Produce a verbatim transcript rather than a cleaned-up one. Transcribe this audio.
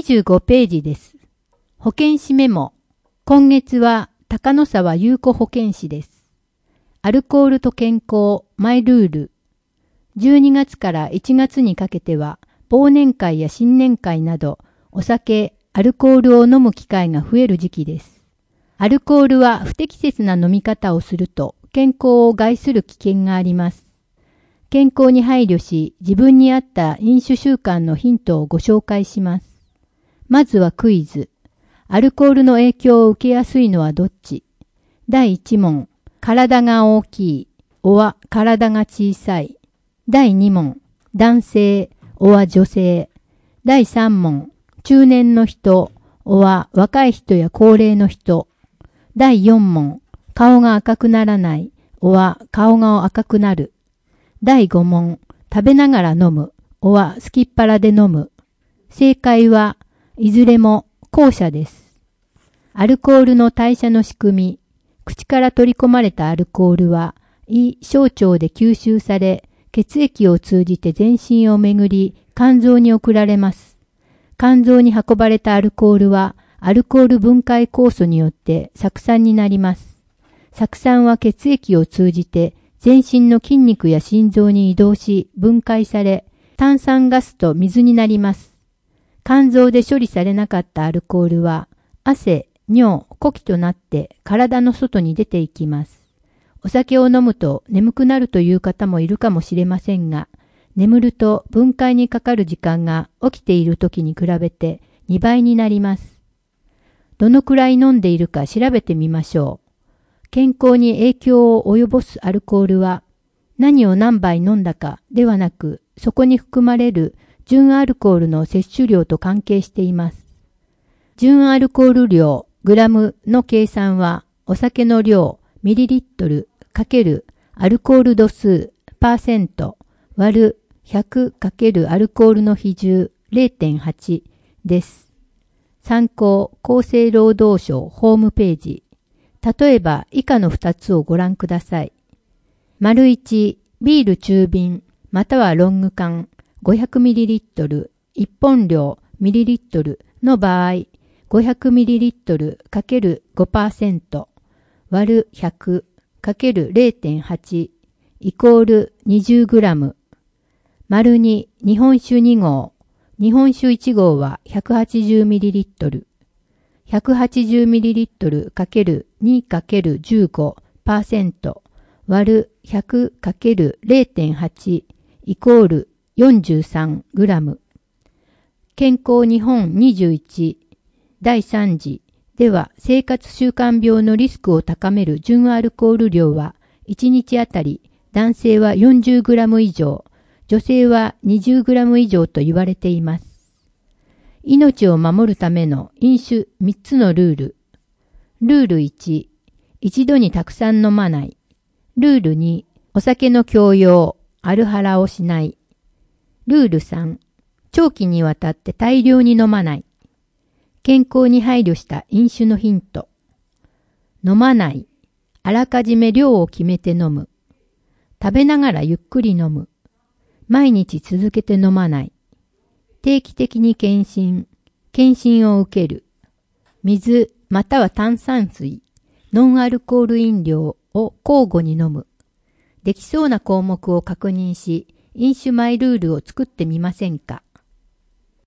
じゅうごページです。保健師メモ。今月は高野沢優子保健師です。アルコールと健康、マイルール。じゅうにがつからいちがつにかけては、忘年会や新年会など、お酒、アルコールを飲む機会が増える時期です。アルコールは不適切な飲み方をすると、健康を害する危険があります。健康に配慮し、自分に合った飲酒習慣のヒントをご紹介します。まずはクイズ。アルコールの影響を受けやすいのはどっち？だいいち問。体が大きい、おは体が小さい。だいに問。男性、おは女性。だいさん問。中年の人、おは若い人や高齢の人。だいよん問。顔が赤くならない、おは顔が赤くなる。だいご問。食べながら飲む、おはすきっ腹で飲む。正解はいずれも後者です。アルコールの代謝の仕組み。口から取り込まれたアルコールは胃小腸で吸収され、血液を通じて全身を巡り、肝臓に送られます。肝臓に運ばれたアルコールは、アルコール分解酵素によって酢酸になります。酢酸は血液を通じて、全身の筋肉や心臓に移動し、分解され、炭酸ガスと水になります。肝臓で処理されなかったアルコールは、汗、尿、呼気となって体の外に出ていきます。お酒を飲むと眠くなるという方もいるかもしれませんが、眠ると分解にかかる時間が起きている時に比べてにばいになります。どのくらい飲んでいるか調べてみましょう。健康に影響を及ぼすアルコールは、何を何杯飲んだかではなく、そこに含まれる純アルコールの摂取量と関係しています。純アルコール量、グラムの計算は、お酒の量、ミリリットル、かけるアルコール度数、パーセント、割るひゃくかけるアルコールの比重 れいてんはち です。参考、厚生労働省ホームページ。例えば、以下のふたつをご覧ください。丸いち、ビール中瓶、またはロング缶、ごひゃくミリリットル、一本量、ミリリットルの場合、ごひゃくミリリットル ×ごパーセント 割るひゃく ×れいてんはち イコールにじゅうグラム。丸に、日本酒に号。日本酒いち号は ひゃくはちじゅうミリリットル。ひゃくはちじゅうミリリットル ×に×じゅうごパーセント 割る ひゃく×れいてんはち イコールよんじゅうさんグラム。健康日本にじゅういちだいさん次では生活習慣病のリスクを高める純アルコール量はいちにちあたり男性は よんじゅうグラム 以上、女性は にじゅうグラム 以上と言われています。命を守るための飲酒みっつのルール。ルールいち、一度にたくさん飲まない。ルールに、お酒の強要、アルハラをしない。ルールさん、長期にわたって大量に飲まない。健康に配慮した飲酒のヒント。飲まない。あらかじめ量を決めて飲む。食べながらゆっくり飲む。毎日続けて飲まない。定期的に検診、検診を受ける。水または炭酸水、ノンアルコール飲料を交互に飲む。できそうな項目を確認し、飲酒マイルールを作ってみませんか。